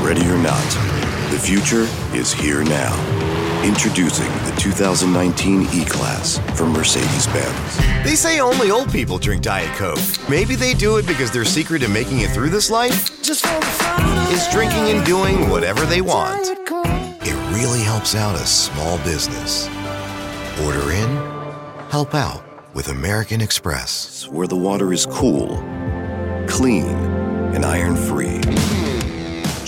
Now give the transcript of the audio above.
Ready or not, the future is here now. Introducing the 2019 E-Class from Mercedes-Benz. They say only old people drink Diet Coke. Maybe they do it because their secret to making it through this life is drinking and doing whatever they want. It really helps out a small business. Order in, help out with American Express. Where the water is cool, clean, and iron-free.